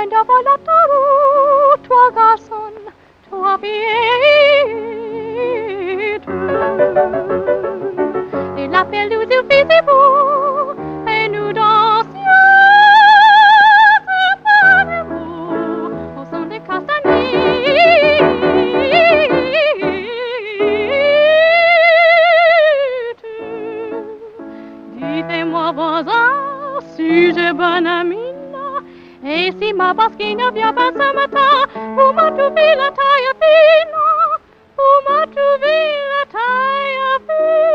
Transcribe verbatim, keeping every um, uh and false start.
viens d'avoir l'autoroute, toi garçon, toi vite. Et la pelouse où faisait beau, et nous dansions séparément au son des castagniers. Dites-moi voisin, si j'ai bonne amie, et si ma basquine ne vient pas ce matin, vous m'a trouvé la taille fine, vous m'a trouvé la taille fine.